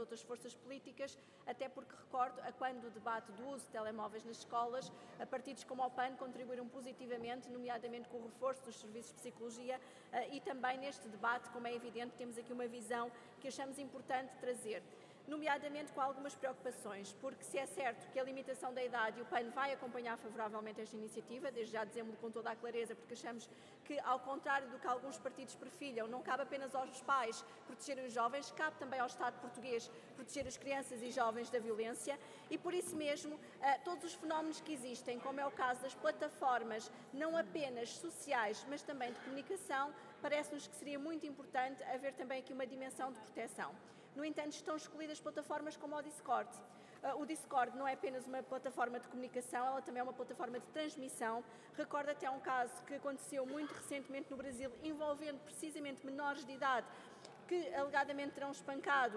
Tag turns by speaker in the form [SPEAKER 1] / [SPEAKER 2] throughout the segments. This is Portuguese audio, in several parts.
[SPEAKER 1] outras forças políticas, até porque recordo a quando o debate do uso de telemóveis nas escolas, a partidos como o PAN contribuíram positivamente, nomeadamente com o reforço dos serviços de psicologia e também neste debate, como é evidente, temos aqui uma visão que achamos importante trazer, nomeadamente com algumas preocupações, porque se é certo que a limitação da idade e o PAN vai acompanhar favoravelmente esta iniciativa, desde já dizemos-lo com toda a clareza, porque achamos que, ao contrário do que alguns partidos perfilham, não cabe apenas aos pais proteger os jovens, cabe também ao Estado português proteger as crianças e jovens da violência e, por isso mesmo, todos os fenómenos que existem, como é o caso das plataformas, não apenas sociais, mas também de comunicação, parece-nos que seria muito importante haver também aqui uma dimensão de proteção. No entanto, estão excluídas plataformas como o Discord. O Discord não é apenas uma plataforma de comunicação, ela também é uma plataforma de transmissão. Recordo até um caso que aconteceu muito recentemente no Brasil, envolvendo precisamente menores de idade, que alegadamente terão espancado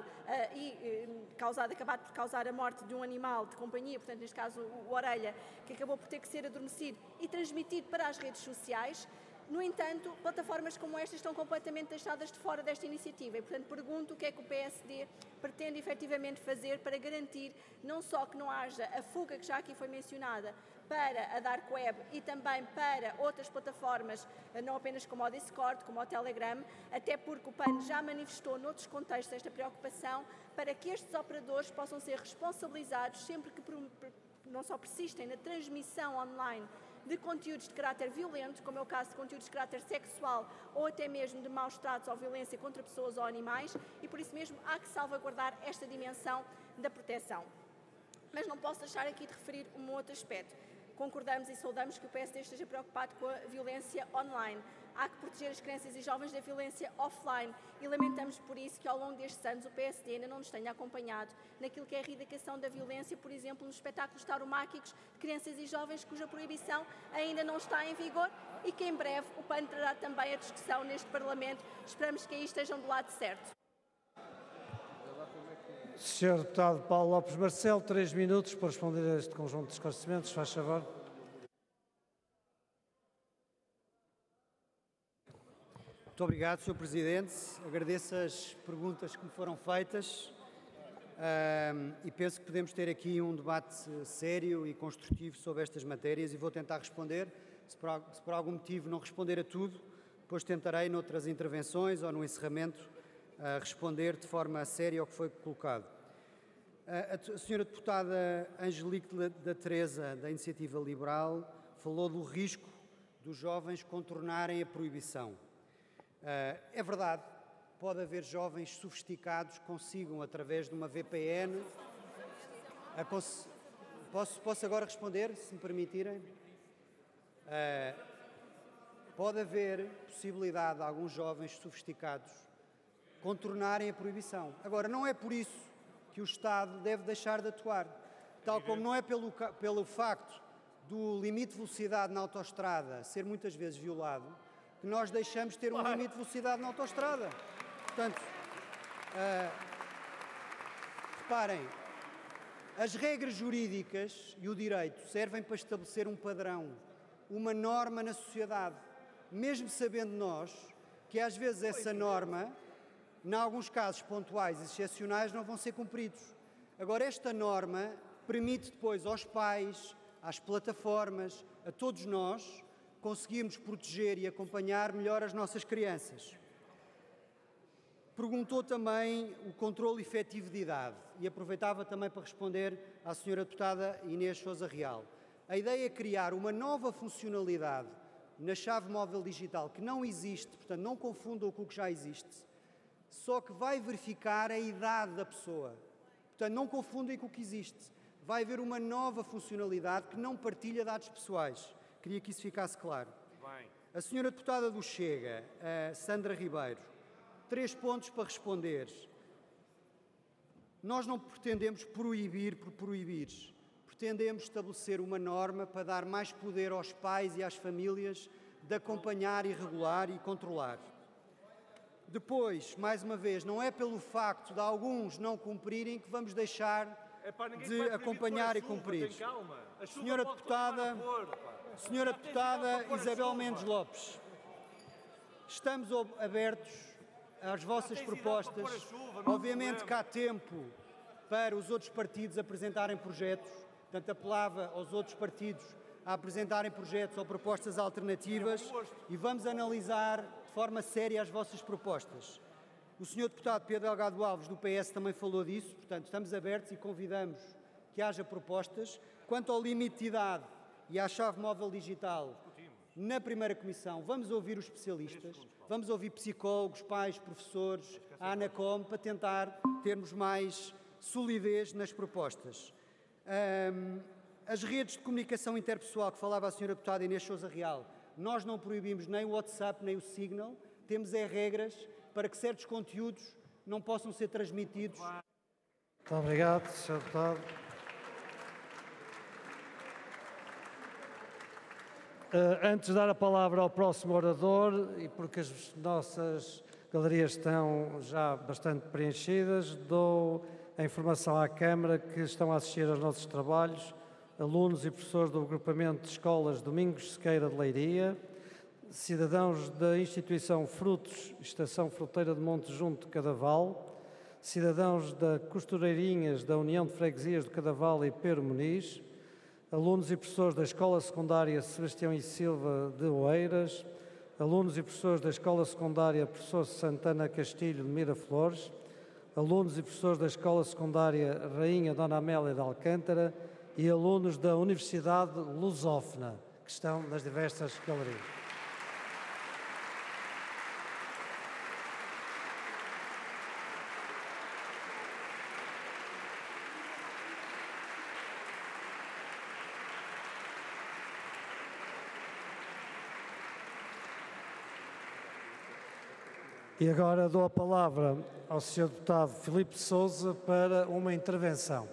[SPEAKER 1] acabado por causar a morte de um animal de companhia, portanto, neste caso o orelha, que acabou por ter que ser adormecido e transmitido para as redes sociais. No entanto, plataformas como esta estão completamente deixadas de fora desta iniciativa e, portanto, pergunto o que é que o PSD pretende efetivamente fazer para garantir não só que não haja a fuga que já aqui foi mencionada para a Dark Web e também para outras plataformas, não apenas como o Discord, como o Telegram, até porque o PAN já manifestou noutros contextos esta preocupação para que estes operadores possam ser responsabilizados sempre que não só persistem na transmissão online de conteúdos de caráter violento, como é o caso de conteúdos de caráter sexual ou até mesmo de maus tratos ou violência contra pessoas ou animais, e por isso mesmo há que salvaguardar esta dimensão da proteção. Mas não posso deixar aqui de referir um outro aspecto. Concordamos e saudamos que o PSD esteja preocupado com a violência online. Há que proteger as crianças e jovens da violência offline e lamentamos por isso que ao longo destes anos o PSD ainda não nos tenha acompanhado naquilo que é a erradicação da violência, por exemplo, nos espetáculos tauromáquicos de crianças e jovens cuja proibição ainda não está em vigor e que em breve o PAN trará também a discussão neste Parlamento. Esperamos que aí estejam do lado certo.
[SPEAKER 2] Sr. Deputado Paulo Lopes Marcelo, 3 minutos para responder a este conjunto de esclarecimentos. Faz favor.
[SPEAKER 3] Muito obrigado, Sr. Presidente. Agradeço as perguntas que me foram feitas e penso que podemos ter aqui um debate sério e construtivo sobre estas matérias e vou tentar responder. Se por algum motivo não responder a tudo, depois tentarei, noutras intervenções ou no encerramento, responder de forma séria ao que foi colocado. A Sra. Deputada Angelique da Teresa, da Iniciativa Liberal, falou do risco dos jovens contornarem a proibição. É verdade, pode haver jovens sofisticados que consigam, através de uma VPN... Posso agora responder, se me permitirem? Pode haver possibilidade de alguns jovens sofisticados contornarem a proibição. Agora, não é por isso que o Estado deve deixar de atuar, tal como não é pelo facto do limite de velocidade na autoestrada ser muitas vezes violado, que nós deixamos de ter um limite de velocidade na autoestrada. Portanto, reparem, as regras jurídicas e o direito servem para estabelecer um padrão, uma norma na sociedade, mesmo sabendo nós que às vezes essa norma, em alguns casos pontuais e excepcionais, não vão ser cumpridos. Agora, esta norma permite depois aos pais, às plataformas, a todos nós, conseguirmos proteger e acompanhar melhor as nossas crianças. Perguntou também o controle efetivo de idade e aproveitava também para responder à Sra. Deputada Inês Sousa Real. A ideia é criar uma nova funcionalidade na chave móvel digital que não existe, portanto não confundam com o que já existe, só que vai verificar a idade da pessoa. Portanto, não confundem com o que existe. Vai haver uma nova funcionalidade que não partilha dados pessoais. Queria que isso ficasse claro. Bem. A senhora deputada do Chega, a Sandra Ribeiro, 3 pontos para responder. Nós não pretendemos proibir por proibir. Pretendemos estabelecer uma norma para dar mais poder aos pais e às famílias de acompanhar e regular e controlar. Depois, mais uma vez, não é pelo facto de alguns não cumprirem que vamos deixar de acompanhar e cumprir. Senhora Deputada Isabel Mendes Lopes, estamos abertos às vossas propostas. Obviamente que há tempo para os outros partidos apresentarem projetos, portanto apelava aos outros partidos a apresentarem projetos ou propostas alternativas e vamos analisar de forma séria as vossas propostas. O Sr. Deputado Pedro Delgado Alves, do PS, também falou disso, portanto estamos abertos e convidamos que haja propostas. Quanto ao limite de idade e à chave móvel digital, na primeira comissão vamos ouvir os especialistas, vamos ouvir psicólogos, pais, professores, a ANACOM, para tentar termos mais solidez nas propostas. As redes de comunicação interpessoal que falava a Sra. Deputada Inês Sousa Real, nós não proibimos nem o WhatsApp nem o Signal, temos regras para que certos conteúdos não possam ser transmitidos.
[SPEAKER 2] Muito obrigado, Sr. Deputado. Antes de dar a palavra ao próximo orador, e porque as nossas galerias estão já bastante preenchidas, dou a informação à Câmara que estão a assistir aos nossos trabalhos alunos e professores do agrupamento de escolas Domingos Sequeira de Leiria, cidadãos da instituição Frutos, Estação Fruteira de Monte Junto de Cadaval, cidadãos da Costureirinhas da União de Freguesias do Cadaval e Pero Muniz, alunos e professores da Escola Secundária Sebastião e Silva de Oeiras, alunos e professores da Escola Secundária Professor Santana Castilho de Miraflores, alunos e professores da Escola Secundária Rainha Dona Amélia de Alcântara e alunos da Universidade Lusófona, que estão nas diversas galerias. E agora dou a palavra ao Sr. Deputado Filipe Sousa para uma intervenção.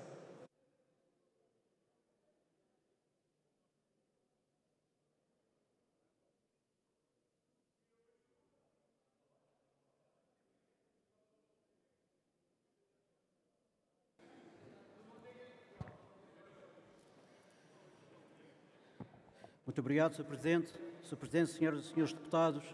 [SPEAKER 4] Muito obrigado, Sr. Presidente. Sr. Presidente, senhoras e senhores deputados,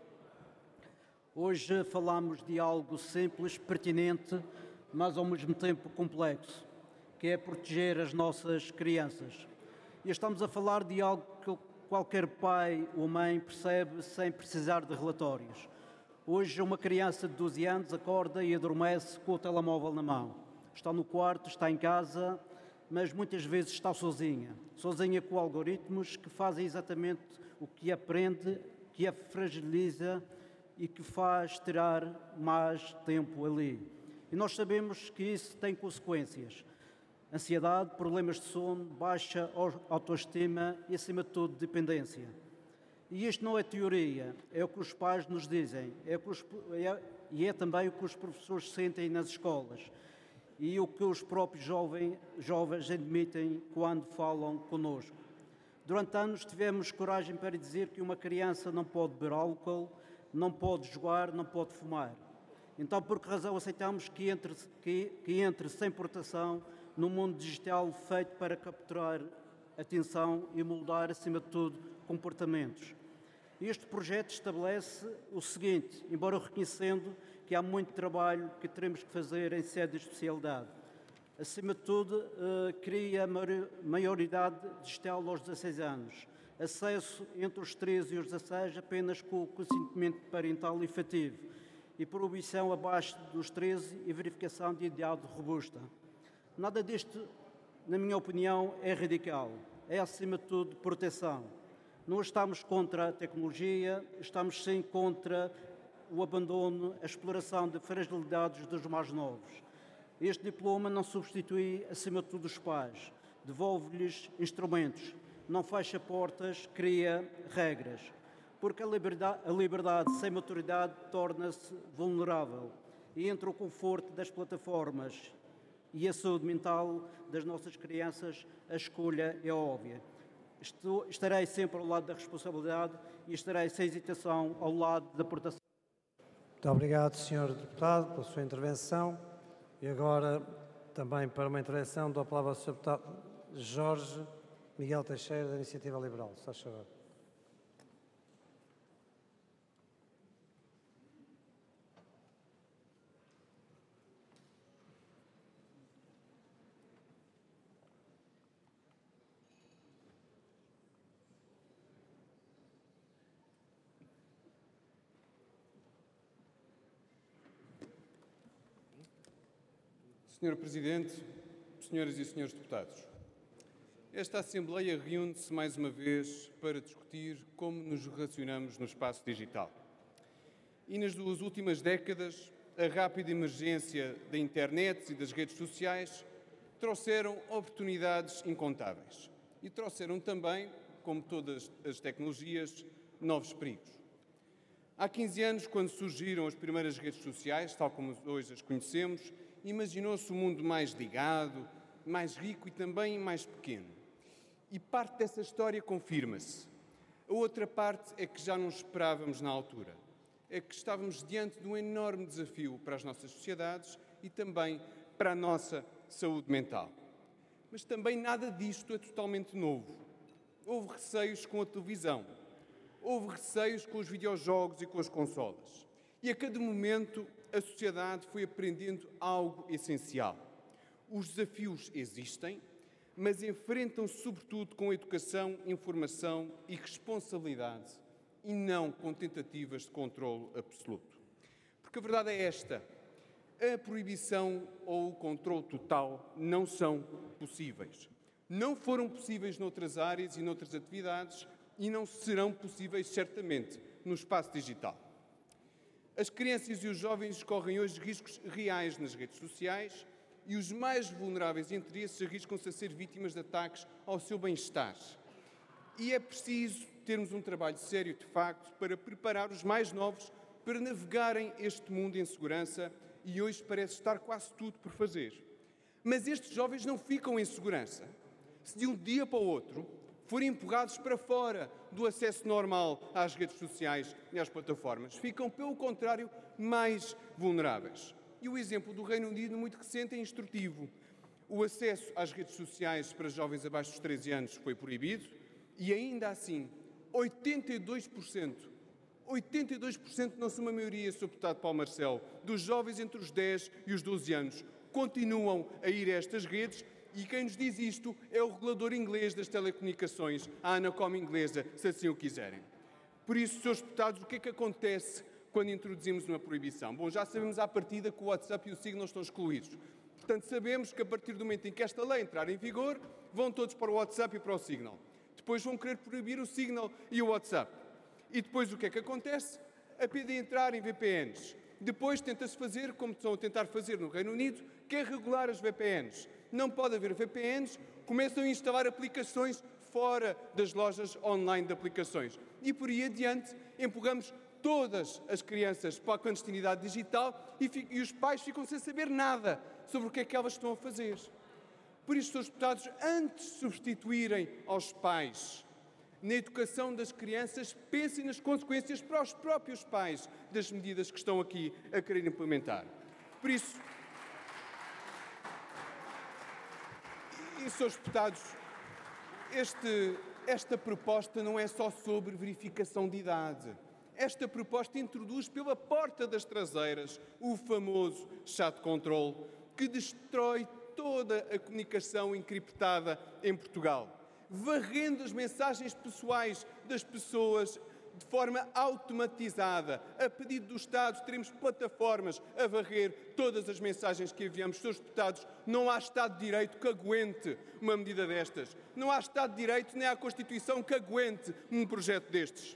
[SPEAKER 4] hoje falamos de algo simples, pertinente, mas ao mesmo tempo complexo, que é proteger as nossas crianças. E estamos a falar de algo que qualquer pai ou mãe percebe sem precisar de relatórios. Hoje uma criança de 12 anos acorda e adormece com o telemóvel na mão. Está no quarto, está em casa, mas muitas vezes está sozinha com algoritmos que fazem exatamente o que aprende, que a fragiliza e que faz tirar mais tempo ali. E nós sabemos que isso tem consequências. Ansiedade, problemas de sono, baixa autoestima e, acima de tudo, dependência. E isto não é teoria, é o que os pais nos dizem, é também o que os professores sentem nas escolas e o que os próprios jovens admitem quando falam connosco. Durante anos tivemos coragem para dizer que uma criança não pode beber álcool, não pode jogar, não pode fumar. Então, por que razão aceitamos que entre sem proteção no mundo digital feito para capturar atenção e moldar, acima de tudo, comportamentos? Este projeto estabelece o seguinte, embora reconhecendo que há muito trabalho que teremos que fazer em sede de especialidade. Acima de tudo, cria maioridade digital aos 16 anos, acesso entre os 13 e os 16 apenas com o consentimento parental efetivo e proibição abaixo dos 13 e verificação de idade robusta. Nada disto, na minha opinião, é radical, é acima de tudo proteção. Não estamos contra a tecnologia, estamos sim contra o abandono, a exploração de fragilidades dos mais novos. Este diploma não substitui, acima de tudo, os pais. Devolve-lhes instrumentos, não fecha portas, cria regras. Porque a liberdade sem maturidade torna-se vulnerável. E entre o conforto das plataformas e a saúde mental das nossas crianças, a escolha é óbvia. Estarei sempre ao lado da responsabilidade e estarei sem hesitação ao lado da proteção.
[SPEAKER 2] Muito obrigado, Sr. Deputado, pela sua intervenção. E agora, também para uma intervenção, dou a palavra ao Sr. Deputado Jorge Miguel Teixeira, da Iniciativa Liberal. Se faz favor.
[SPEAKER 5] Senhor Presidente, senhoras e senhores deputados, esta Assembleia reúne-se mais uma vez para discutir como nos relacionamos no espaço digital. E nas 2 últimas décadas, a rápida emergência da internet e das redes sociais trouxeram oportunidades incontáveis. E trouxeram também, como todas as tecnologias, novos perigos. Há 15 anos, quando surgiram as primeiras redes sociais, tal como hoje as conhecemos, imaginou-se um mundo mais ligado, mais rico e também mais pequeno. E parte dessa história confirma-se. A outra parte é que já não esperávamos na altura. É que estávamos diante de um enorme desafio para as nossas sociedades e também para a nossa saúde mental. Mas também nada disto é totalmente novo. Houve receios com a televisão. Houve receios com os videojogos e com as consolas. E a cada momento a sociedade foi aprendendo algo essencial. Os desafios existem, mas enfrentam-se sobretudo com educação, informação e responsabilidade, e não com tentativas de controle absoluto. Porque a verdade é esta: a proibição ou o controle total não são possíveis. Não foram possíveis noutras áreas e noutras atividades e não serão possíveis, certamente, no espaço digital. As crianças e os jovens correm hoje riscos reais nas redes sociais e os mais vulneráveis entre esses arriscam-se a ser vítimas de ataques ao seu bem-estar. E é preciso termos um trabalho sério, de facto, para preparar os mais novos para navegarem este mundo em segurança, e hoje parece estar quase tudo por fazer. Mas estes jovens não ficam em segurança. Se de um dia para o outro forem empurrados para fora do acesso normal às redes sociais e às plataformas, ficam, pelo contrário, mais vulneráveis. E o exemplo do Reino Unido, muito recente, é instrutivo. O acesso às redes sociais para jovens abaixo dos 13 anos foi proibido e, ainda assim, 82%, não são uma maioria, Sr. Deputado Paulo Marcelo, dos jovens entre os 10 e os 12 anos continuam a ir a estas redes, e quem nos diz isto é o regulador inglês das telecomunicações, a Anacom inglesa, se assim o quiserem. Por isso, Srs. Deputados, o que é que acontece quando introduzimos uma proibição? Bom, já sabemos à partida que o WhatsApp e o Signal estão excluídos. Portanto, sabemos que a partir do momento em que esta lei entrar em vigor, vão todos para o WhatsApp e para o Signal. Depois vão querer proibir o Signal e o WhatsApp. E depois o que é que acontece? A PD entrar em VPNs. Depois tenta-se fazer, como estão a tentar fazer no Reino Unido, que é regular as VPNs. Não pode haver VPNs, começam a instalar aplicações fora das lojas online de aplicações. E por aí adiante empurramos todas as crianças para a clandestinidade digital e os pais ficam sem saber nada sobre o que é que elas estão a fazer. Por isso, Srs. Deputados, antes de substituírem aos pais na educação das crianças, pensem nas consequências para os próprios pais das medidas que estão aqui a querer implementar. Por isso, Srs. Deputados, esta proposta não é só sobre verificação de idade. Esta proposta introduz pela porta das traseiras o famoso chat control, que destrói toda a comunicação encriptada em Portugal, varrendo as mensagens pessoais das pessoas de forma automatizada. A pedido do Estado, teremos plataformas a varrer todas as mensagens que enviamos. Srs. Deputados, não há Estado de Direito que aguente uma medida destas. Não há Estado de Direito nem há Constituição que aguente um projeto destes.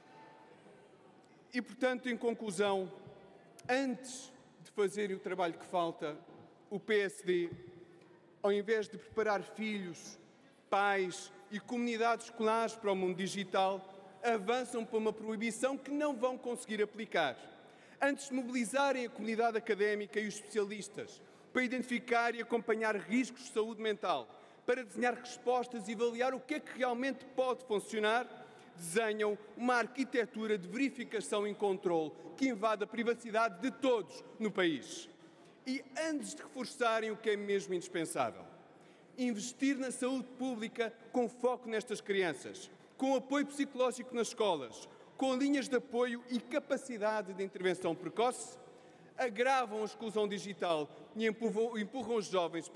[SPEAKER 5] E, portanto, em conclusão, antes de fazer o trabalho que falta, o PSD, ao invés de preparar filhos, pais e comunidades escolares para o mundo digital, avançam para uma proibição que não vão conseguir aplicar. Antes de mobilizarem a comunidade académica e os especialistas para identificar e acompanhar riscos de saúde mental, para desenhar respostas e avaliar o que é que realmente pode funcionar, desenham uma arquitetura de verificação e controle que invade a privacidade de todos no país. E antes de reforçarem o que é mesmo indispensável, investir na saúde pública com foco nestas crianças, com apoio psicológico nas escolas, com linhas de apoio e capacidade de intervenção precoce, agravam a exclusão digital e empurram os jovens